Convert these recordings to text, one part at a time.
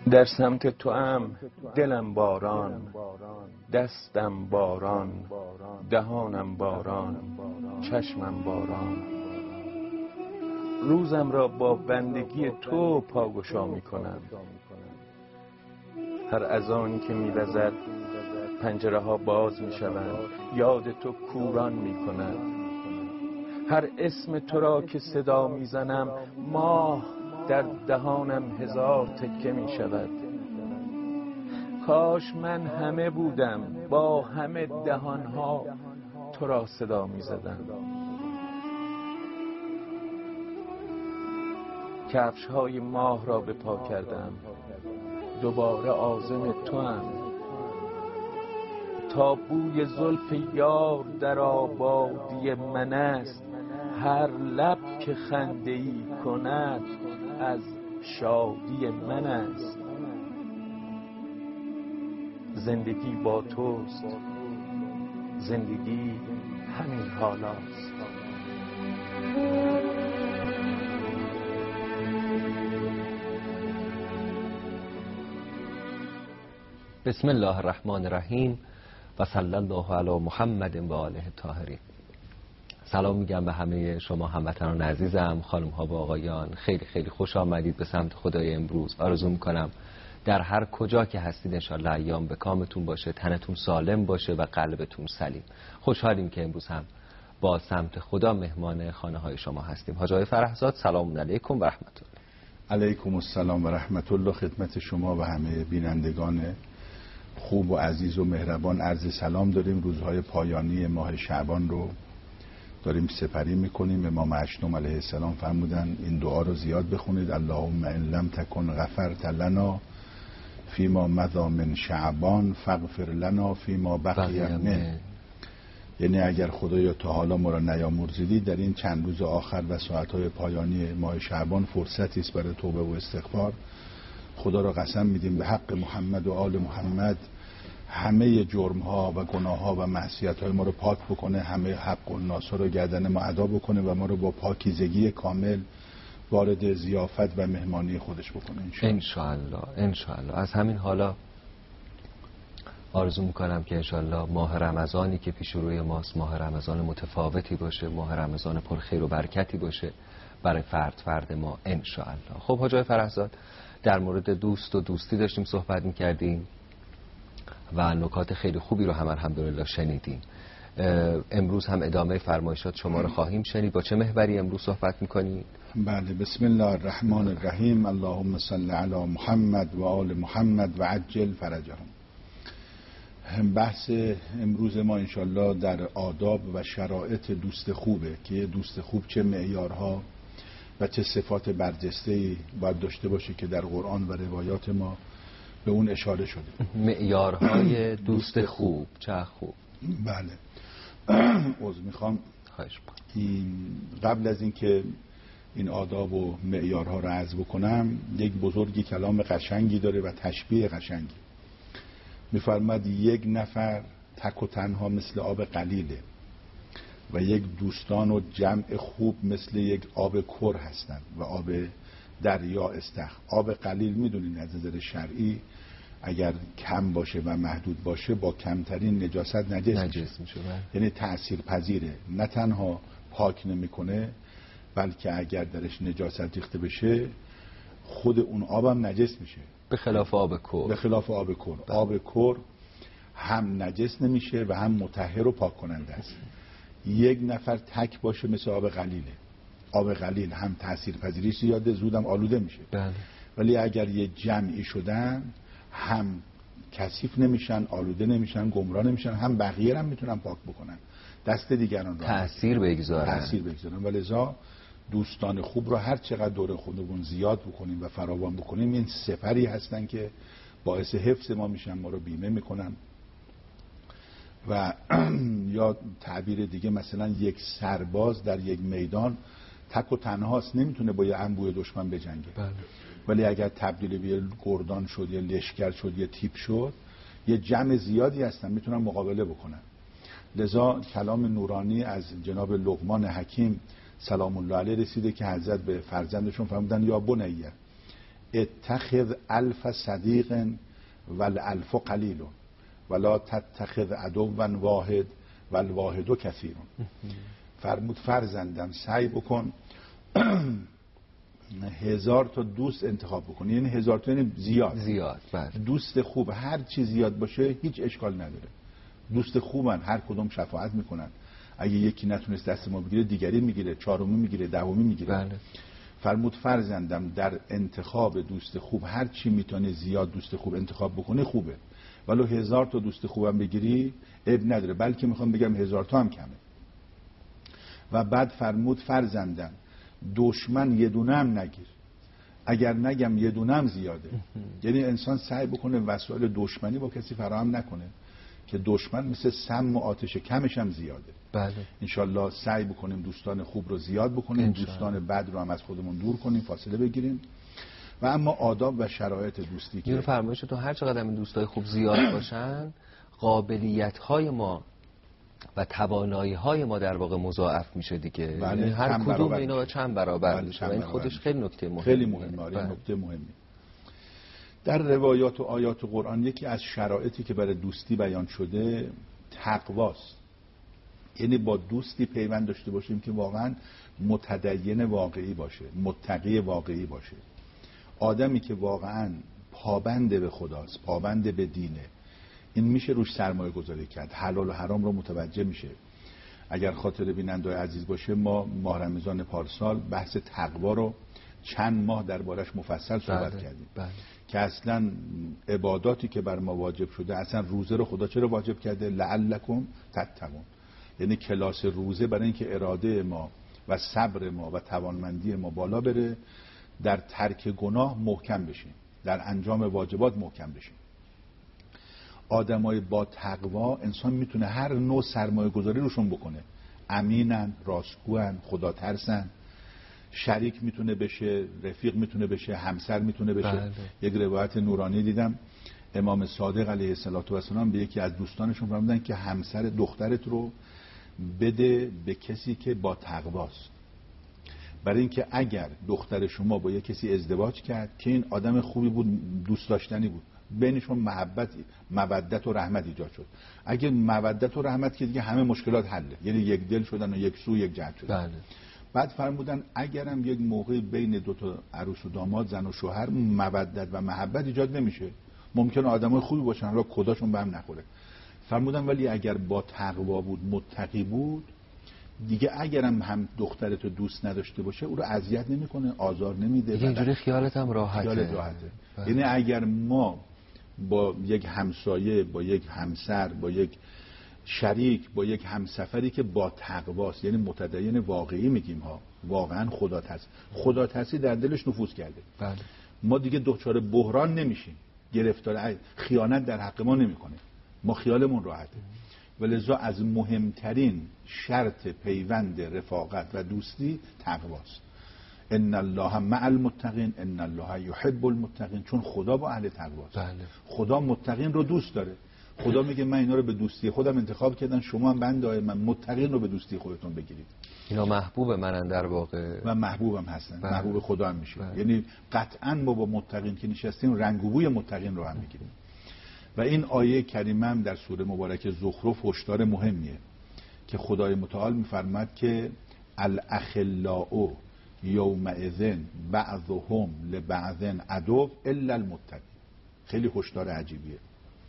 در سمت تو ام دلم باران، دستم باران، دهانم باران، چشمم باران. روزم را با بندگی تو پاگشا می کنم. هر اذانی که می وزد پنجره ها باز می شوند، یاد تو کوران می کند. هر اسم تو را که صدا می زنم، ماه در دهانم هزار تکه می شود. کاش من همه بودم، با همه دهانها تو را صدا می زدم. کفش های ماه را به پا کردم، دوباره عازم تو هم. تا بوی زلف یار در آبادی من است، هر لب که خنده ای کند از شادی من است. زندگی با توست، زندگی همین حالاست. بسم الله الرحمن الرحیم و صلی الله علی محمد و آله الطاهرین. سلام میگم به همه شما هموطنان عزیزم، خانم ها و آقایان. خیلی خیلی خوش آمدید به سمت خدای امروز. آرزو میکنم در هر کجا که هستید انشالله ایام به کامتون باشه، تنتون سالم باشه و قلبتون سلیم. خوشحالیم که امروز هم با سمت خدا مهمان خانه های شما هستیم. حاج آقای فرحزاد، سلام علیکم و رحمت الله. علیکم السلام و رحمت الله. خدمت شما و همه بینندگان خوب و عزیز و مهربان عرض سلام داریم. روزهای پایانی ماه شعبان رو داریم سپری میکنیم. امام اشتم علیه السلام فرمودن این دعا رو زیاد بخونید: اللهم ان لم تکن غفرت لنا فیما مضی من شعبان فاغفر لنا فیما بقی منه. یعنی اگر خدایا تا حالا ما را نیامرزیدی، در این چند روز آخر و ساعتهای پایانی ماه شعبان فرصتی است برای توبه و استغفار. خدا را قسم میدیم به حق محمد و آل محمد همه جرم ها و گناه ها و معصیت های ما رو پاک بکنه، همه حق و ناس رو گردن ما ادا بکنه و ما رو با پاکیزگی کامل وارد ضیافت و مهمانی خودش بکنه انشاءالله. انشاءالله. از همین حالا آرزو میکنم که انشاءالله ماه رمضانی که پیش روی ماست ماه رمضان متفاوتی باشه، ماه رمضان پر خیر و برکتی باشه برای فرد ما انشاءالله. خب حاج آقای فرحزاد، در مورد دوست و دوستی داشتیم صحبت میکردیم و نکات خیلی خوبی رو هم الحمدلله شنیدیم. امروز هم ادامه فرمایشات شما رو خواهیم شنید. با چه محوری امروز صحبت میکنید؟ بله، بسم الله الرحمن الرحیم. اللهم صل علی محمد و آل محمد و عجل فرجهم. بحث امروز ما انشالله در آداب و شرایط دوست خوبه که دوست خوب چه معیارها و چه صفات برجسته‌ای باید داشته باشه که در قرآن و روایات ما به اون اشاره شده. معیارهای دوست خوب چه خوب؟ بله. عذر میخوام. قبل از اینکه این آداب و معیارها رو عرض بکنم، یک بزرگی کلام قشنگی داره و تشبیه قشنگی میفرماد: یک نفر تک و تنها مثل آب قلیله و یک دوستان و جمع خوب مثل یک آب کر هستند و آب دریا استخ. آب قلیل میدونین از نظر شرعی اگر کم باشه و محدود باشه با کمترین نجاست نجس میشه. یعنی تأثیر پذیره، نه تنها پاک نمیکنه بلکه اگر درش نجاست ریخته بشه خود اون آبم نجس میشه، به خلاف آب کر. به خلاف آب کر. آب کر هم نجس نمیشه و هم مطهر و پاک کننده است. یک نفر تک باشه مثل آب قلیله. آب قلیل هم تأثیر پذیریش زیاده، زودم آلوده میشه. بله. ولی اگر یه جمعی شدن هم کثیف نمیشن، آلوده نمیشن، گمراه نمیشن، هم بقیه هم میتونن پاک بکنن، دست دیگران رو تأثیر بگذارن. ولذا دوستان خوب رو هر چقدر دور خودمون زیاد بکنیم و فراوان بکنیم، این سپری هستن که باعث حفظ ما میشن، ما رو بیمه میکنن. و یا تعبیر دیگه مثلا یک سرباز در یک میدان تک و تنهاست، نمیتونه با یه انبوه دشمن بجنگه. بله. ولی اگر تبدیل به گردان شد یا لشکر شد یا تیپ شد، یه جمع زیادی هستن میتونن مقابله بکنن. لذا کلام نورانی از جناب لقمان حکیم سلام الله علیه رسیده که حضرت به فرزندشون فرمودن: یا بنیه اتخذ الف صدیق والالف قلیل ولا تتخذ عدوا واحد والواحد کثیر. فرمود فرزندم سعی بکن 1000 تا دوست انتخاب بکن. یعنی 1000 تا یعنی زیاد. بله. دوست خوب هر چی زیاد باشه هیچ اشکال نداره. دوست خوبن، هر کدوم شفاعت میکنن. اگه یکی نتونست دست ما بگیره دیگری میگیره، چهارمی میگیره، دهمی میگیره. بله. فرمود فرزندم در انتخاب دوست خوب هر چی میتونه زیاد دوست خوب انتخاب بکنه خوبه، ولو 1000 تا دوست خوبم بگیری عیب نداره، بلکه میخوام بگم 1000 تا هم کمه. و بعد فرمود فرزندم دشمن یه دونه هم نگیر، اگر نگم یه دونه هم زیاده. یعنی انسان سعی بکنه وسایل دشمنی با کسی فراهم نکنه که دشمن مثل سم و آتش کمش هم زیاده. بله. انشالله سعی بکنیم دوستان خوب رو زیاد بکنیم، دوستان بد رو هم از خودمون دور کنیم، فاصله بگیریم. و اما آداب و شرایط دوستی که فرمایشتون هر چقدر این دوستای خوب زیاد باشن قابلیت‌های ما و توانایی‌های ما در واقع مضاعف میشه دیگه. بله. یعنی هر کدوم اینا چند برابر میشه. این خودش خیلی نکته مهمه. خیلی مهمه. نکته مهمی. در روایات و آیات قرآن یکی از شرایطی که برای دوستی بیان شده تقواست. یعنی با دوستی پیوند داشته باشیم که واقعا متدین واقعی باشه، متقی واقعی باشه. آدمی که واقعا پابند به خداست، پابند به دینه، این میشه روش سرمایه گذاری کرد، حلال و حرام رو متوجه میشه. اگر خاطر بیننده عزیز باشه ما ماه رمضان پارسال بحث تقوا رو چند ماه دربارش مفصل صحبت کردیم. بله. که اصلا عباداتی که بر ما واجب شده، اصلا روزه رو خدا چرا واجب کرده؟ لعلکم تتقون. یعنی کلاس روزه برای اینکه اراده ما و صبر ما و توانمندی ما بالا بره، در ترک گناه محکم بشیم، در انجام واجبات محکم بشیم. آدمای با تقوا انسان میتونه هر نوع سرمایه گذاری روشون بکنه. امینن، راستگوان، خدا ترسن، شریک میتونه بشه، رفیق میتونه بشه، همسر میتونه بشه. بله. یک روایت نورانی دیدم امام صادق علیه السلام به یکی از دوستانشون فرمودن که همسر دخترت رو بده به کسی که با تقواست، برای اینکه اگر دختر شما با یک کسی ازدواج کرد که این آدم خوبی بود، دوست داشتنی بود، بینشون مودت و رحمت ایجاد شد. اگه مودت و رحمت که دیگه همه مشکلات حله، یعنی یک دل شدن و یک سو یک جهت شدن. بله. بعد فرمودن اگرم یک موقع بین دو تا عروس و داماد، زن و شوهر، مودت و محبت ایجاد نمیشه، ممکنه آدمای خوبی باشن حالا کداشون به هم نخوره. فرمودن ولی اگر با تقوا بود، متقی بود، دیگه اگرم هم دخترت رو دوست نداشته باشه او رو اذیت نمیکنه، آزار نمیده، دیگه اینجوری خیالت هم راحته. خیالت راحته. یعنی اگر ما با یک همسایه، با یک همسر، با یک شریک، با یک همسفری که با تقواست، یعنی متدین واقعی میگیم ها، واقعا خدا ترسی در دلش نفوذ کرده. بله. ما دیگه دچار بحران نمیشیم، گرفتار خیانت در حق ما نمیکنه، ما خیالمون راحته. ولذا از مهمترین شرط پیوند رفاقت و دوستی تقواست. ان الله مع المتقین ان الله یحب المتقین، چون خدا با اهل تقواست. بله. خدا متقین رو دوست داره. خدا میگه من اینا رو به دوستی خودم انتخاب کردم، شما هم بنده من متقین رو به دوستی خودتون بگیرید. اینا محبوب منن در واقع و محبوبم هستن. بله. محبوب خدا هم میشه. بله. یعنی قطعا ما با متقین که نشستیم رنگ و بوی متقین رو هم میگیریم. و این آیه کریمه هم در سوره مبارکه زخرف هشدار مهمیه که خدای متعال میفرماد که الاخلاء یومئذ بعضهم لبعض عدو الا المتقین. خیلی هشدار عجیبیه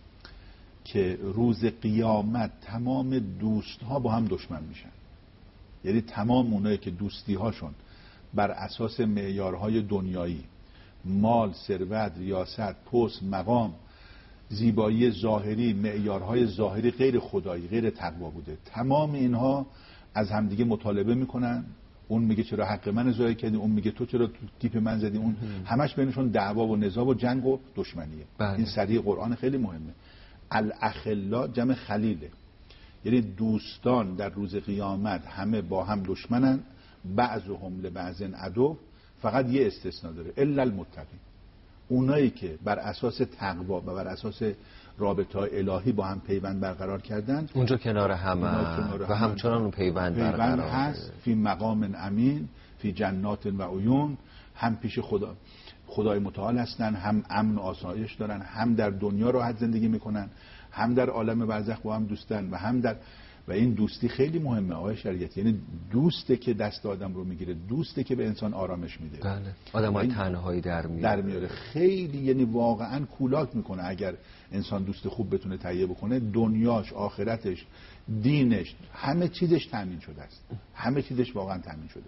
که روز قیامت تمام دوست ها با هم دشمن میشن. یعنی تمام اونایی که دوستی هاشون بر اساس معیارهای دنیایی، مال، ثروت، ریاست، پست، مقام، زیبایی ظاهری، معیارهای ظاهری غیر خدایی، غیر تقوا بوده، تمام اینها از همدیگه مطالبه میکنن. اون میگه چرا حق من ضایع کردی، اون میگه تو چرا تیپ من زدی، اون همش بینشون دعوا و نزاع و جنگ و دشمنیه. بله. این سریع قرآن خیلی مهمه. الاخلا جمع خلیله، یعنی دوستان در روز قیامت همه با هم دشمنن، بعضهم لبعض عدو، فقط یه استثناء داره، الا المتقین. اونایی که بر اساس تقوا و بر اساس رابطه الهی با هم پیوند برقرار کردن، اونجا کنار هم و همچنان اون پیوند برقرار هست. فی مقام امین، فی جنات و عیون، هم پیش خدا. خدای متعال هستن، هم امن و آسایش دارن، هم در دنیا راحت زندگی میکنن، هم در عالم برزخ با هم دوستن و این دوستی خیلی مهمه آقای شریعتی. یعنی دوسته که دست آدم رو میگیره، دوسته که به انسان آرامش میده. بله. آدمای تنهایی در میاره. خیلی یعنی واقعا کولاک میکنه اگر انسان دوست خوب بتونه تهیه بکنه. دنیاش، آخرتش، دینش، همه چیزش تامین شده است. همه چیزش واقعا تامین شده.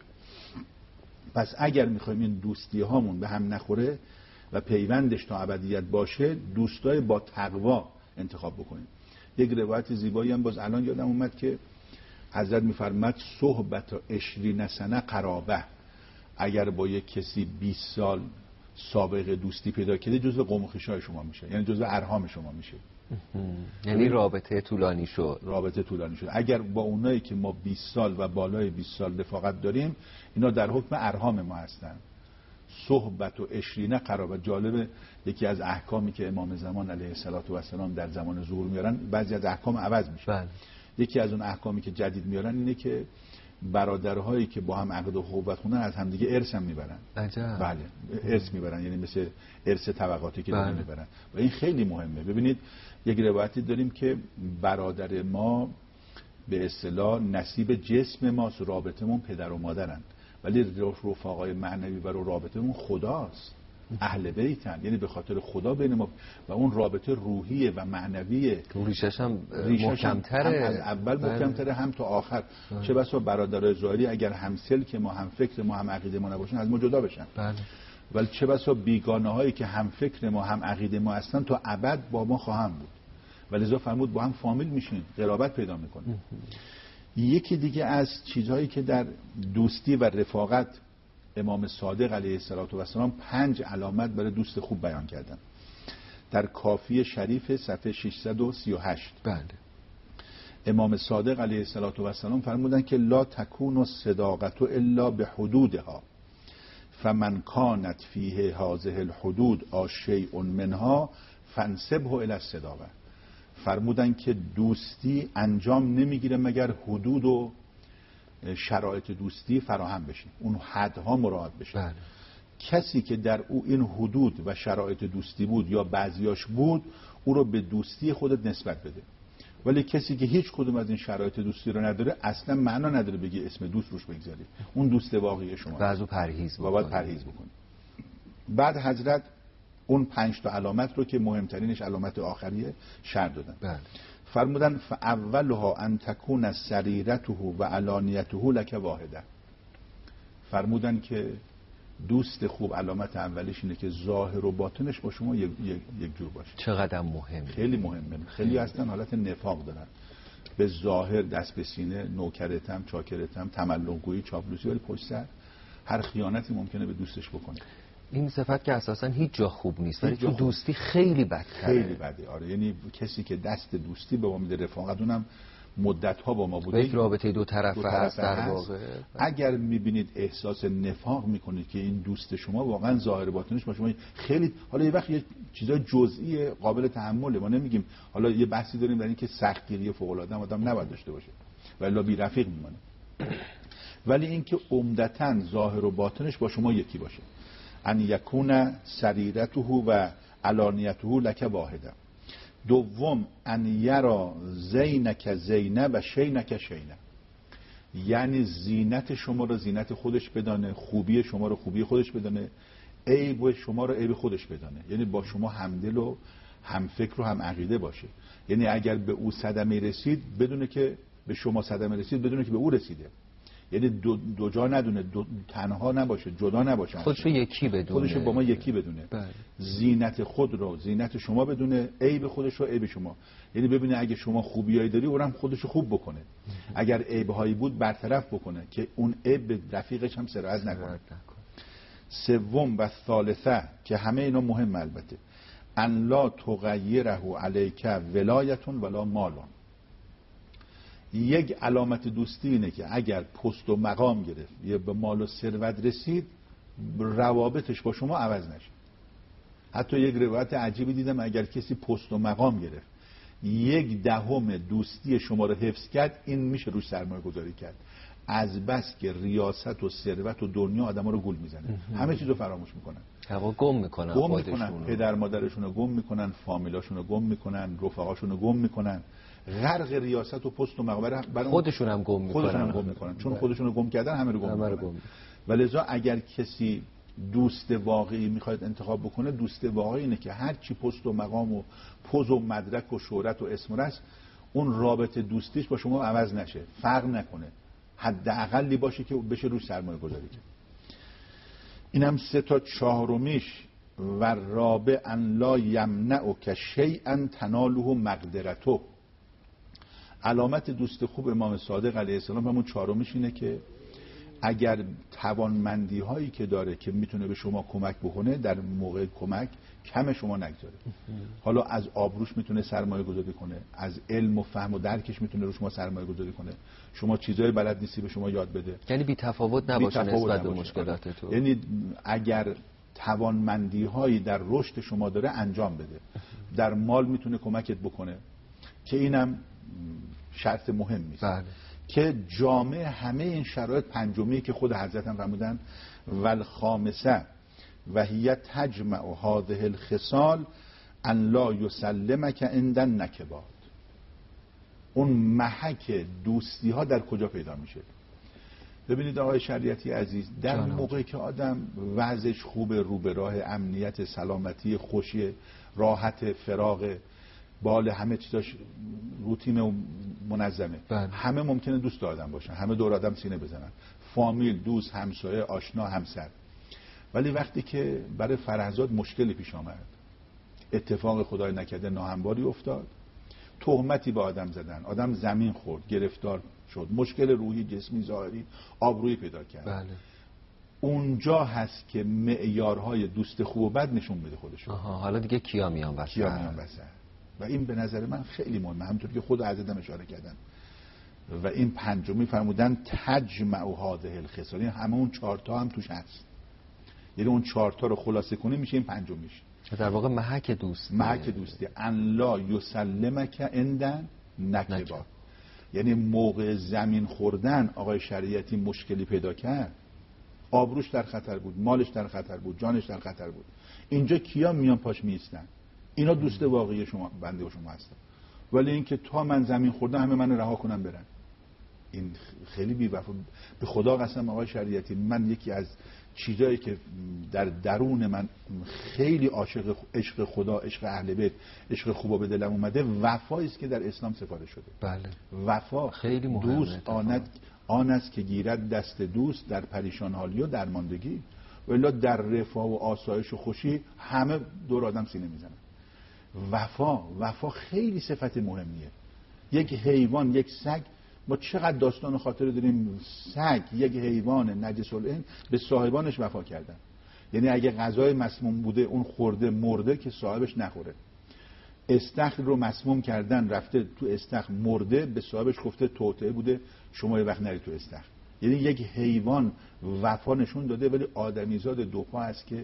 پس اگر میخوایم این دوستی هامون به هم نخوره و پیوندش تا ابدیت باشه، دوستای با تقوا انتخاب بکنیم. یک روایت زیبایی هم باز الان یادم اومد که حضرت میفرماد صحبت 20 سنه قرابه. اگر با یک کسی 20 سال سابقه دوستی پیدا کرده، جزو قوم و خویشای شما میشه، یعنی جزو ارحام شما میشه. یعنی رابطه طولانی شد. اگر با اونایی که ما 20 سال و بالای 20 سال رفاقت داریم، اینا در حکم ارحام ما هستن. صحبت و 20 قرابه. جالب، یکی از احکامی که امام زمان علیه السلام در زمان ظهور میارن، بعضی از احکام عوض میشه. بله. یکی از اون احکامی که جدید میارن اینه که برادرهایی که با هم عقد و اخوت خوندن از همدیگه ارث هم میبرن. عجب. بله، ارث میبرن، یعنی مثل ارث طبقاتی که بله. میبرن و این خیلی مهمه. ببینید یک روایتی داریم که برادر ما به اصطلاح نصیب جسم ماست، رابطمون پدر و مادرن، ولی رفقای معنوی و رابطمون خداست، اهل بیتن، یعنی به خاطر خدا بین ما و اون رابطه روحیه و معنویه. ریشش هم محکم‌تره، هم از اول محکم‌تره هم تا آخر. چه بسا برادرای ظاهری اگر هم سلک ما، هم فکر ما، هم عقیده ما نباشن، از ما جدا بشن. بله. ولی چه بسا بیگانه هایی که هم فکر ما هم عقیده ما هستن تا ابد با ما خواهم بود. ولذا فرمود با هم فامیل میشین، قرابت پیدا میکنین. یکی دیگه از چیزهایی که در دوستی و رفاقت امام صادق علیه السلام 5 علامت برای دوست خوب بیان کردن. در کافی شریف صفحه 638 بله. امام صادق علیه السلام فرمودن که لا تکون الصداقة الا بحدودها فمن کانت فیه هذه الحدود شیء منها فانسبه الی الصداقة. فرمودن که دوستی انجام نمیگیره مگر حدود و شرایط دوستی فراهم بشه، اون حدها مراعات بشه. بله. کسی که در او این حدود و شرایط دوستی بود یا بعضیاش بود، او رو به دوستی خودت نسبت بده. ولی کسی که هیچ کدوم از این شرایط دوستی رو نداره، اصلا معنا نداره بگی اسم دوست روش بگذاری. اون دوست واقعی شما و از او پرهیز و باید پرهیز بکنی. بعد حضرت اون 5 علامت رو که مهمترینش علامت آخریه شرح دادن. بله. فرمودن فاولها ان تکون سریرته و علانیته لک واحده. فرمودن که دوست خوب علامت اولیش اینه که ظاهر و باطنش با شما یک جور باشه. چقدر مهمه. خیلی مهمه. خیلی هستن حالت نفاق دارن، به ظاهر دست به سینه، نوکرتم، چاکرتم، تملق‌گویی، چاپلوسی، ولی پشت سر هر خیانتی ممکنه به دوستش بکنه. این صفت که اساسا هیچ جا خوب نیست، ولی تو دوستی خیلی بدتره. خیلی بده. آره، یعنی کسی که دست دوستی به ما میده، رفاقت، اونم مدت‌ها با ما بوده، یک رابطه دو طرفه هست در واقع. اگر میبینید احساس نفاق میکنید که این دوست شما واقعا ظاهر باطنش با شما خیلی، حالا یه وقت یه چیزای جزئی قابل تحمله، ما نمیگیم، حالا یه بحثی داریم در این که سختگیری فوق‌العاده آدم نباید داشته باشه ولی بی رفیق میمونه، ولی این که عمدتاً ظاهر و باطنش با شما یکی باشه. ان یکون سریرته و علانیته لک واحده. دوم ان یرا زینک زینه و شینک شینه، یعنی زینت شما رو زینت خودش بدانه، خوبی شما رو خوبی خودش بدانه، عیب شما رو عیب خودش بدانه، یعنی با شما همدل و هم فکر و هم عقیده باشه. یعنی اگر به او صدمه رسید بدونه که به شما صدمه رسید، بدونه که به او رسیده. یعنی دو جا ندونه، تنها نباشه، جدا نباشه، خودشو یکی بدونه، خودشو با ما یکی بدونه. بله. زینت خود رو زینت شما بدونه، عیب خودش رو عیب شما. یعنی ببینه اگه شما خوبیایی داری اونم خودشو خوب بکنه، اگر عیب‌هایی بود برطرف بکنه که اون عیب به رفیقش هم سرایت نکنه. سوم و ثالثه که همه اینا مهم البته، ان لا تغیره علیک ولایتون ولا مالون. یک علامت دوستی اینه که اگر پست و مقام گرفت یا به مال و ثروت رسید، روابطش با شما عوض نشه. حتی یک روایت عجیبی دیدم، اگر کسی پست و مقام گرفت 1/10 دوستی شما رو حفظ کرد، این میشه روش سرمایه گذاری کرد. از بس که ریاست و ثروت و دنیا آدما رو گول میزنه، همه چیزو فراموش میکنن، هوا گم میکنن، پدر مادرشون رو گم میکنن، فامیلاشون رو گم میکنن، رفقاشون رو گم میکنن، غرق ریاست و پست و مقبره، خودشون هم گم میکنن. چون خودشون رو گم کردن همه رو گم میکنن. ولذا اگر کسی دوست واقعی میخواید انتخاب بکنه، دوست واقعی اینه که هر چی پست و مقام و پوز و مدرک و شهرت و اسم است، اون رابطه دوستیش با شما عوض نشه، فرق نکنه، حداقلی باشه که بشه روش سرمایه گذاری کرد. اینم 3 تا. 4میش و رابع ان لا یمنعک شیئا تناله مقدرته. علامت دوست خوب امام صادق علیه السلام همون 4میش اینه که اگر توانمندی هایی که داره که میتونه به شما کمک بکنه، در موقع کمک کم شما نگذاره. حالا از آبروش میتونه سرمایه گذاری کنه، از علم و فهم و درکش میتونه رو شما سرمایه گذاری کنه، شما چیزای بلد نیستی به شما یاد بده، یعنی بی تفاوت نباشه نسبت به مشکلات تو. یعنی اگر توانمندی هایی در رشد شما داره انجام بده، در مال میتونه کمکت بکنه که اینم شرط مهمی است. بله. که جامع همه این شرایط پنجمی که خود حضرت هم فرمودن والخامسه و هی تجمع هذه الخصال ان لا یسلمک عند النکبات. اون محک دوستی ها در کجا پیدا میشه؟ ببینید آقای شریعتی عزیز، در موقعی که آدم وضعش خوبه، رو به راه امنیت، سلامتی، خوشی، راحت، فراغ، بال همه چیزاش روتین و منظمه، همه ممکنه دوست آدم باشن، همه دور آدم سینه بزنن، فامیل، دوست، همسایه، آشنا، همسر. ولی وقتی که برای فرهزاد مشکلی پیش آمد، اتفاق خدای نکرده ناهمواری افتاد، تهمتی به آدم زدن، آدم زمین خورد، گرفتار شد، مشکل روحی، جسمی، ظاهری، آبرویی پیدا کرد، بله. اونجا هست که معیارهای دوست خوب و بد نشون بده خودشو. حالا دیگه کیا میان وسط؟ و این به نظر من خیلی مهمه، همونطور که خود حضرت اشاره کردن. و این پنجمی فرمودن تجمع هذه الخصال، یعنی همه اون 4 تا هم توش هست، یعنی اون 4 تا رو خلاصه کنی میشه این پنجمیش، در واقع محک دوستی. ان لا یسلمک عند نکبات. یعنی موقع زمین خوردن آقای شریعتی مشکلی پیدا کرد، آبروش در خطر بود، مالش در خطر بود، جانش در خطر بود، اینجا کیا میان پاش میستن؟ اینا دوست واقعی شما، بنده و شما هستن. ولی اینکه تا من زمین خوردم همه من رها کنم برن، این خیلی بی‌وفا. به خدا قسم آقای شریعتی، من یکی از چیزایی که در درون من خیلی عاشق عشق خدا، عشق اهل بیت، عشق خوبا به دلم اومده، وفایی است که در اسلام سپارش شده. بله. وفا خیلی مهمه. دوست آن است که گیرد دست دوست در پریشان حالی و درماندگی، ولی در رفاه و آسایش و خوشی همه دور آدم سینه میزنن. وفا خیلی صفت مهمیه. یک حیوان، یک سگ، ما چقدر داستان خاطر داریم، سگ، یک حیوان نجس العین، به صاحبانش وفا کردن. یعنی اگه غذای مسموم بوده اون خورده مرده که صاحبش نخوره. استخر رو مسموم کردن، رفته تو استخر مرده، به صاحبش گفته توطئه بوده شما یه وقت نری تو استخر. یعنی یک حیوان وفا نشون داده، ولی آدمیزاد دوپا هست که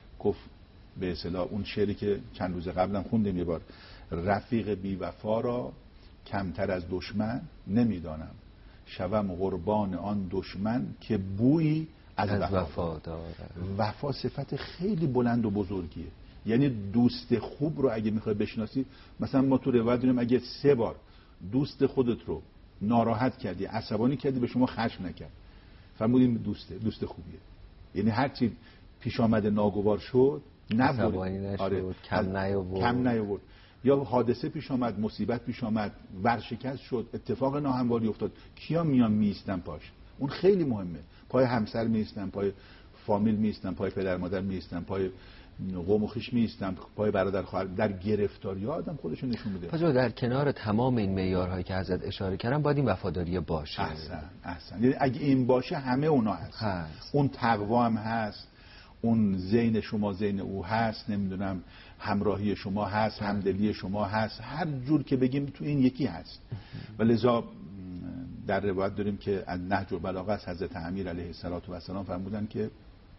به اصطلاح اون شعری که چند روز قبلم خوندیم یه بار، رفیق بی وفا را کمتر از دشمن نمیدانم، شوم قربان آن دشمن که بویی از وفا داره. وفا صفت خیلی بلند و بزرگیه. یعنی دوست خوب رو اگه میخوای بشناسی، مثلا ما تو روایت داریم اگه 3 بار دوست خودت رو ناراحت کردی، عصبانی کردی، به شما خشم نکرد، فرمودیم دوست خوبیه. یعنی هرچی پیش آمده ناگوار شد نبود، کم نیاورد، یا حادثه پیش آمد، مصیبت پیش آمد، ورشکست شد، اتفاق ناهمواری افتاد، کیا میان میستن پاش؟ اون خیلی مهمه. پای همسر میستن، پای فامیل میستن، پای پدر مادر میستن، پای قوم و خویش میستن، پای برادر خواهر. در گرفتاری آدم خودشو نشون میده. پس در کنار تمام این معیارهایی که حضرت اشاره کردن باید این وفاداری باشه. احسن. یعنی اگه این باشه همه اونا هست. اون تقوا هم هست، اون زین شما زین او هست، نمیدونم همراهی شما هست، همدلی شما هست، هر جور که بگیم تو این یکی هست. ولذا در روایت داریم که از نهج البلاغه از حضرت امیر علیه السلام فرمودن که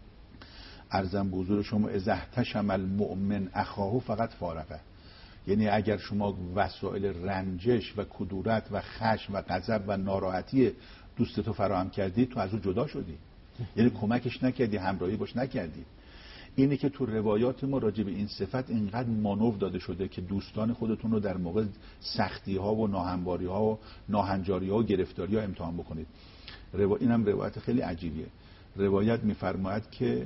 ارزم به حضور شما اذا احتشم المؤمن اخاه فقط فارقه. یعنی اگر شما وسایل رنجش و کدورت و خشم و غضب و ناراحتی دوستتو فراهم کردی، تو از او جدا شدی. یعنی کمکش نکردی، همراهی باش نکردی. اینه که تو روایات ما راجع به این صفت اینقدر مانور داده شده که دوستان خودتون رو در موقع سختی ها و ناهمواری ها و ناهنجاری ها و گرفتاری ها امتحان بکنید. اینم روایت خیلی عجیبیه. روایت میفرماید که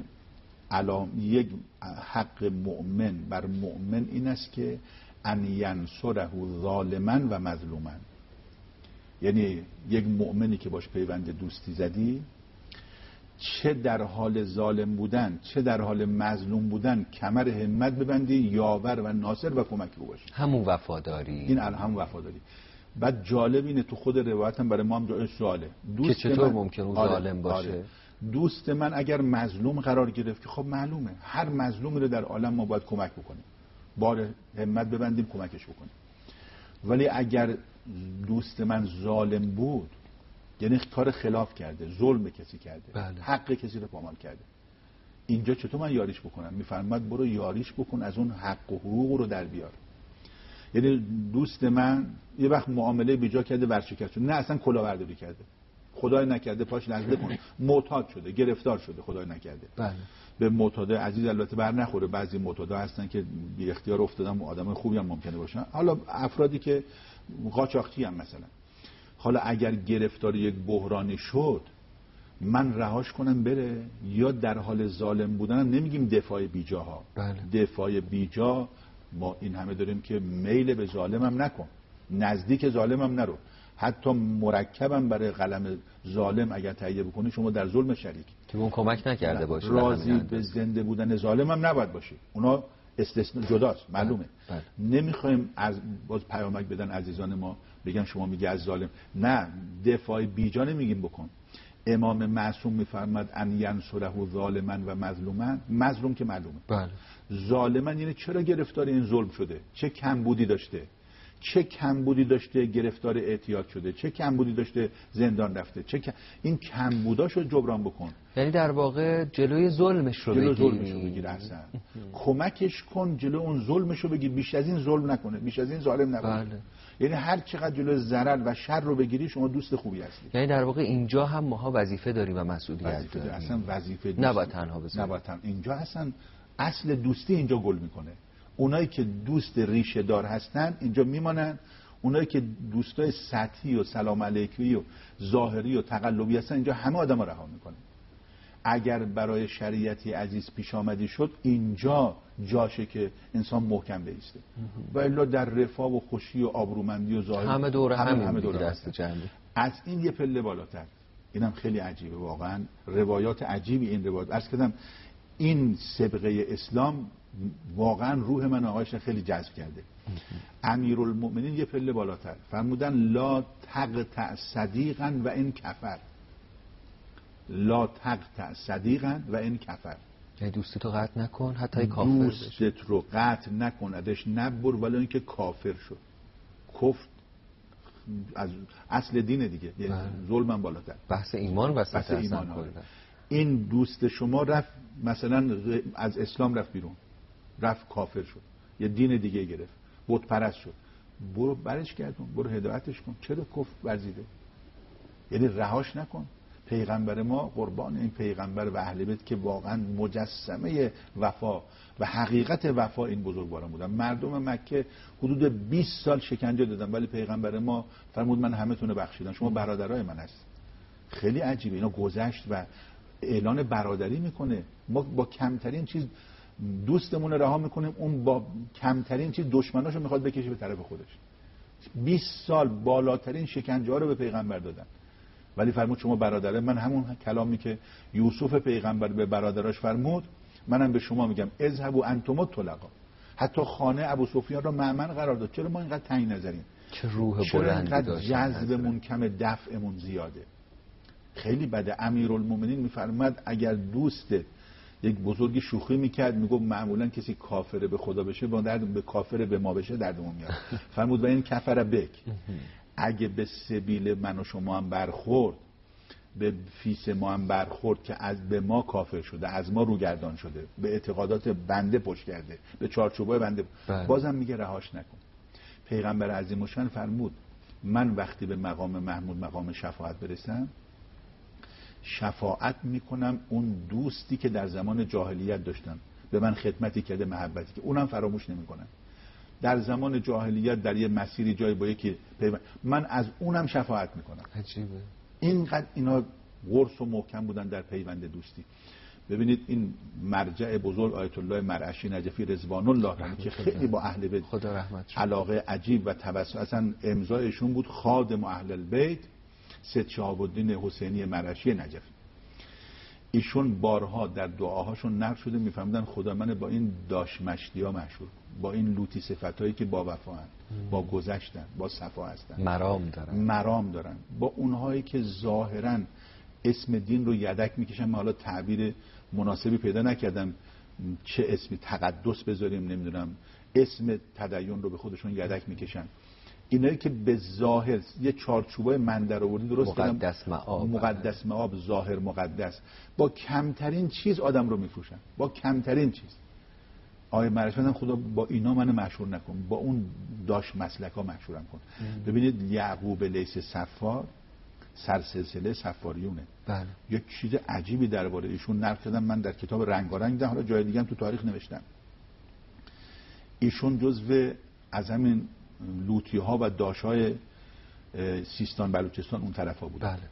یک حق مؤمن بر مؤمن این است که ان ینصره ظالما و مظلوما. یعنی یک مؤمنی که باش پیوند دوستی زدی، چه در حال ظالم بودن چه در حال مظلوم بودن کمر همت ببندی، یاور و ناصر و کمک رو باشی. همون وفاداری. این همون وفاداری. بعد جالب اینه تو خود روایت هم برای ما هم جای سواله که چطور ممکن اون ظالم باشه؟ دوست من اگر مظلوم قرار گرفت که خب معلومه هر مظلومی رو در عالم ما باید کمک بکنیم، بار همت ببندیم کمکش بکنیم. ولی اگر دوست من ظالم بود، یعنی کار خلاف کرده، ظلم به کسی کرده، بله. حق کسی رو پامال کرده، اینجا چطور من یاریش بکنم؟ میفرماد برو یاریش بکن، از اون حق و حقوق رو در بیار. یعنی دوست من یه وقت معامله بیجا کرده، ورشکست شد، نه اصلا کلاهبرداری کرده، خدای نکرده پاش لرزه کنه، معتاد شده، گرفتار شده، خدای نکرده. بله. به معتاد عزیز البته بر نخوره، بعضی معتادا هستن که بی اختیار افتادن، آدم خوبی هم ممکنه باشن، حالا افرادی که قاچاقچی هم مثلا. حالا اگر گرفتار یک بحرانی شد، من رهاش کنم بره، یا در حال ظالم بودنم نمیگیم دفاع بیجاها. بله. دفاع بیجا ما این همه داریم که میل به ظالمم نکن، نزدیک ظالمم نرو، حتی مرکبم برای قلم ظالم اگر تهیه بکنی شما در ظلم شریک که اون کمک نکرده باشه. راضی به زنده بودن ظالمم نباید باشی، اونا استثناء جداست، معلومه. بله. نمیخوایم از باز پیامک بدن عزیزان ما بگن شما میگی از ظالم، نه، دفاع بیجا نمیگیم بکن. امام معصوم میفرماد ان ینصره ظالما و مظلوما. مظلوم که معلومه. بله. ظالما یعنی چرا گرفتار این ظلم شده، چه کمبودی داشته، چه کمبودی داشته گرفتار اعتیاد شده، چه کمبودی داشته زندان رفته، این کمبوداشو جبران بکن. یعنی در واقع جلوی ظلمش رو بگیر اصلا. کمکش کن جلو اون ظلمش رو بگیر، بیش از این ظلم نکنه، بیش از این ظالم نباشه. بله. یعنی هر چقدر جلو ضرر و شر رو بگیری شما دوست خوبی هستی. یعنی در واقع اینجا هم ما وظیفه داریم و مسئولیت داریم. اصلا وظیفه نباید تنها بذاریم. نباید تنها. اینجا اصلا اصل دوستی اینجا گل میکنه. اونایی که دوست ریشه دار هستن اینجا میمانن، اونایی که دوستای سطحی و سلام علیکی و ظاهری و تقلبی هستن اینجا همه آدمو رها میکنه. اگر برای شریعتی عزیز پیش آمدی شد، اینجا جاشه که انسان محکم بایسته. و الا در رفاه و خوشی و آبرومندی و ظاهر همه دوره همه دوره دست جمعی. از این یه پله بالاتر، اینم خیلی عجیبه واقعا، روایات عجیبی این روایات. عرض کردم این سابقه اسلام واقعا روح من آقایش خیلی جذب کرده. امیرالمؤمنین یه پله بالاتر فرمودن لا تقطع صدیقا و ان کفر. لا تقطع صدیقا و ان کفر. یعنی دوستتو قطع نکن حتی کافر بشه. دوستت رو قطع نکن، ازش نبر ولی اینکه کافر شد. کفر از اصل دین دیگه، یعنی ظلمم بالاتر. بحث ایمان وسط ایمان. این دوست شما رفت مثلا از اسلام رفت بیرون، رفت کافر شد، یه دین دیگه گرفت، بت پرست شد، برو برش گردون، برو هدایتش کن. چرا کفر ورزیده؟ یعنی رهاش نکن. پیغمبر ما قربان این پیغمبر و اهل بیت که واقعا مجسمه وفا و حقیقت وفا این بزرگواران بودن. مردم مکه حدود 20 سال شکنجه دادن ولی پیغمبر ما فرمود من همه تونه بخشیدم، شما برادرای من هست. خیلی عجیبه. اینا گذشت و اعلان برادری میکنه. ما با کمترین چیز دوستمون رها میکنیم، اون با کمترین چیز دشمناشو میخواد بکشه به طرف خودش. 20 سال بالاترین شکنجه ها رو به پیغمبر دادن ولی فرمود شما برادره من. همون کلامی که یوسف پیغمبر به برادراش فرمود منم به شما میگم اذهبوا انتم الطلقاء. حتی خانه ابو سفیان را مأمن قرار داد. چرا ما اینقدر تنگ نظریم؟ چه روح بلندی داشت. چرا اینقدر جذبمون کم، دفعمون زیاده؟ خیلی بده. امیرالمومنین میفرماد اگر دوستت یک بزرگی شوخی میکرد میگفت معمولا کسی کافر به خدا بشه با درد به کافر به ما بشه دردمون میاد. فرمود و این کفر بک. اگه به سبیل من و شما هم برخورد، به فیس ما هم برخورد که از به ما کافر شده، از ما روگردان شده، به اعتقادات بنده پشت کرده، به چارچوبای بنده، بازم میگه رهاش نکن. پیغمبر عظیم الشان فرمود من وقتی به مقام محمود، مقام شفاعت برسم، شفاعت میکنم اون دوستی که در زمان جاهلیت داشتم، به من خدمتی کرده، محبتی که اونم فراموش نمیکنم. در زمان جاهلیت در یه مسیری جای با یکی من از اونم شفاعت میکنم. عجیبه. اینقدر اینا قرص و محکم بودن در پیوند دوستی. ببینید این مرجع بزرگ آیت الله مرعشی نجفی رضوان الله علیه که خیلی با اهل بیت خدا رحمت شد علاقه عجیب و توسط، اصلا امضایشون بود خادم اهل البیت سید شهاب الدین حسینی مرعشی نجفی. ایشون بارها در دعاهاشون نقل شده میفهمیدن خدا من با این داش مشتیا مشهور، با این لوتی صفتایی که با وفاهن، با گذشتن، با صفا هستن، مرام دارن، با اونهایی که ظاهرا اسم دین رو یدک میکشن. من حالا تعبیر مناسبی پیدا نکردم چه اسمی، تقدس بذاریم، نمیدونم اسم تدین رو به خودشون یدک میکشن. اینایی که به ظاهر یه چارچوبای من در آوردی، درست مقدس مآب، ظاهر مقدس، با کمترین چیز آدم رو میفروشن، با کمترین چیز. آیه مرشدن خدا با اینا منو مشهور نکن، با اون داش مسلکا مشهورم کن. ببینید یعقوب لیث صفار سرسلسله صفاریونه. بله. یک چیز عجیبی درباره ایشون نقل کردم من در کتاب رنگارنگ دیدم، حالا جای دیگه هم تو تاریخ نوشتم. ایشون جزو از همین لوتی ها و داشای سیستان بلوچستان اون طرفا بود. بله.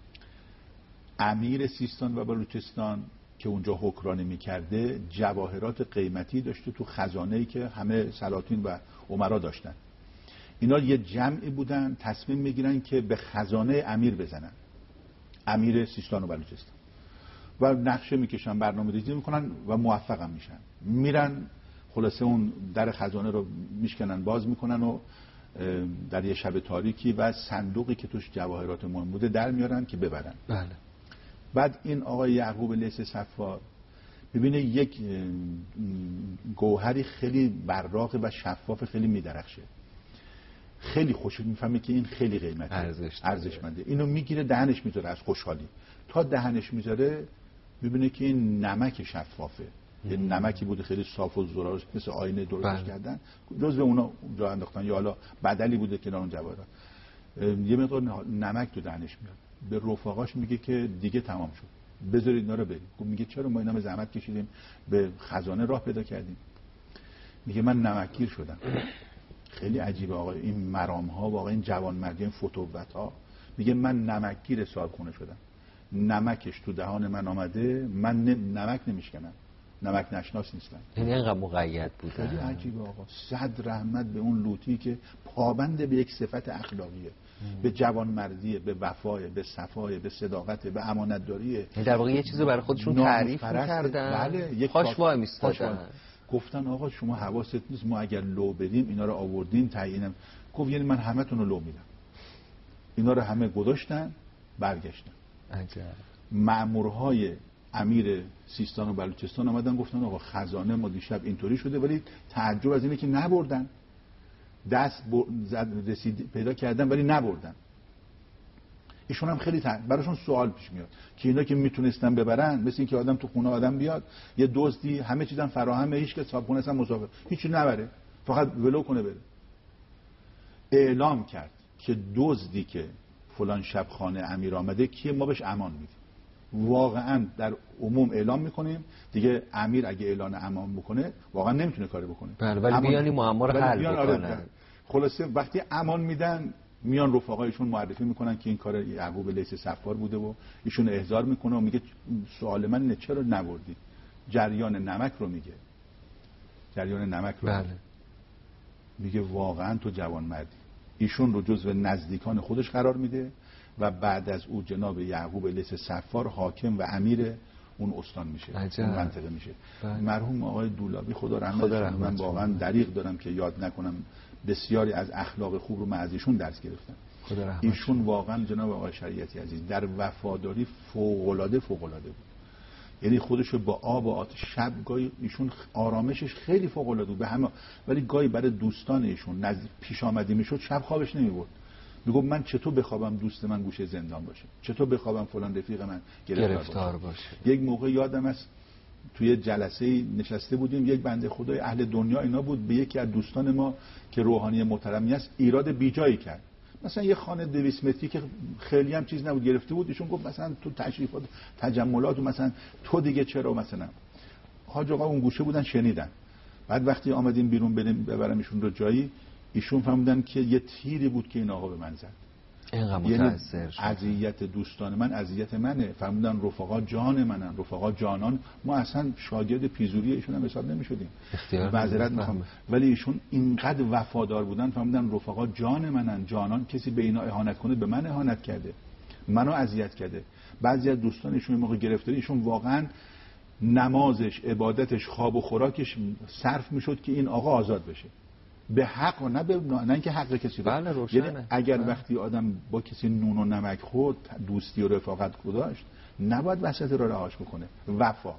امیر سیستان و بلوچستان که اونجا حکمرانی میکرده جواهرات قیمتی داشته تو خزانه‌ای که همه سلاطین و امرا داشتن. اینا یه جمعی بودن تصمیم میگیرن که به خزانه امیر بزنن، امیر سیستان و بلوچستان، و نقشه میکشن، برنامه ریزی میکنن و موفق هم میشن. میرن خلاصه اون در خزانه رو میشکنن، باز میکنن و در یه شب تاریکی و صندوقی که توش جواهرات مهم بوده در میارن که ببرن. بله. بعد این آقای یعقوب لیث صفار ببینه یک گوهری خیلی براق و شفاف خیلی میدرخشه، خیلی خوشش میفهمه که این خیلی قیمته، ارزشمنده. اینو میگیره دهنش میذاره از خوشحالی. تا دهنش میذاره میبینه که این نمک شفافه، یه نمکی بوده خیلی صاف و زرار مثل آینه درستش کردن، جزو اونا جا انداختن، یا حالا بدلی بوده کنار اون جواهرات. یه مقدار نمک تو دهنش میاد، به رفقاش میگه که دیگه تمام شد، بذارید اینا رو بریم. میگه چرا؟ ما اینا به زحمت کشیدیم، به خزانه راه پیدا کردیم. میگه من نمکگیر شدم. خیلی عجیبه آقا این مرام ها، واقعا این جوانمردی، این فتوت ها. میگه من نمکگیر صاحبخونه شدم، نمکش تو دهان من آمده، من نمک نمیشکنم، نمک نشناس نیستم. این اینقدر مقید بوده. خیلی عجیبه آقا. صد رحمت به اون لوطی که پابند به یک صفت اخلاقیه، به جوانمردیه، به وفای، به صفای، به صداقت، به امانتداریه. در واقع یه چیزو برای خودشون تعریف کردن. بله. یک پاش وای میستادن. گفتن آقا شما حواست نیست، ما اگر لو بدیم اینا رو آوردین تعیینم. گفت یعنی من همتون رو لو میدم. اینا رو همه گذاشتن، برگشتن. عجب. مأمورهای امیر سیستان و بلوچستان آمدن گفتن آقا خزانه ما دیشب اینطوری شده، ولی تعجب از اینه که نبردن. دست رسید پیدا کردن ولی نبردن. ایشون هم خیلی براشون سوال پیش میاد که اینا که میتونستن ببرن، مثل این که آدم تو خونه آدم بیاد یه دزدی همه چیزم فراهمه، هیچ که صاحبخونه اصلا مسافر هیچی نبره، فقط ولو کنه بره. اعلام کرد که دزدی که فلان شب خانه امیر آمده کیه، ما بهش امان میدیم. واقعا در عموم اعلام میکنیم دیگه، امیر اگه اعلان امان بکنه واقعا نمیتونه کاری بکنه. بله، ولی بیانی معما رو حل بکنن. خلاصه وقتی امان میدن میان رفقایشون معرفی میکنن که این کار یعقوب لیث صفار بوده و ایشون احضار میکنه و میگه سوال من اینه چرا نبردی؟ جریان نمک رو میگه، جریان نمک رو. بله. میگه واقعا تو جوان مردی. ایشون رو جزو نزدیکان خودش قرار میده و بعد از او جناب یعقوب لیث صفار حاکم و امیر اون استان میشه، اون منطقه میشه. مرحوم آقای دولابی خدا رحمتش، من واقعا دریغ دارم که یاد نکنم بسیاری از اخلاق خوب رو من از ایشون درس گرفتم. ایشون واقعا جناب آقای شریعتی عزیز در وفاداری فوق‌العاده بود. یعنی خودشو با آب و آتش، شب گاهی ایشون آرامشش خیلی فوق‌العاده بود به همه، ولی گاهی برای دوستان ایشون نزدیک پیش آمدی میشد شب خوابش نمیبرد. میگم من چطور بخوابم دوست من گوشه زندان باشه، چطور بخوابم فلان رفیق من گرفتار باشه. یک موقع یادم است توی جلسه نشسته بودیم، یک بنده خدای اهل دنیا اینا بود، به یکی از دوستان ما که روحانی محترمی است ایراد بیجایی کرد. مثلا یه خانه 200 متری که خیلی هم چیز نبود گرفته بود، ایشون گفت مثلا تو تشریفات تجملات و مثلا تو دیگه چرا مثلا. حاج آقا اون گوشه بودن شنیدن. بعد وقتی آمدیم بیرون ببرم ایشون رو جایی، ایشون فهمیدن که یه تیری بود که این آقا به من زد. اینقدر متأثر شد. اذیت دوستان من اذیت منه. فهمیدن رفقا جان منن، رفقا جانان. ما اصلا شاگرد پیزوری ایشون هم حساب نمی‌شدیم. معذرت می‌خوام، ولی ایشون اینقدر وفادار بودن، فهمیدن رفقا جان منن، جانان. کسی به اینا اهانت کنه به من اهانت کرده، منو اذیت کرده. بعضی از دوستان ایشون موقع گرفتاری، ایشون واقعا نمازش، عبادتش، خواب و خوراکش صرف میشد که این آقا آزاد بشه. به حق و نه اینکه حق کسی رو. بله روشنه. یعنی اگر وقتی آدم با کسی نون و نمک خورد، دوستی و رفاقت گذاشت، نباید وسط رو رهاش بکنه. وفا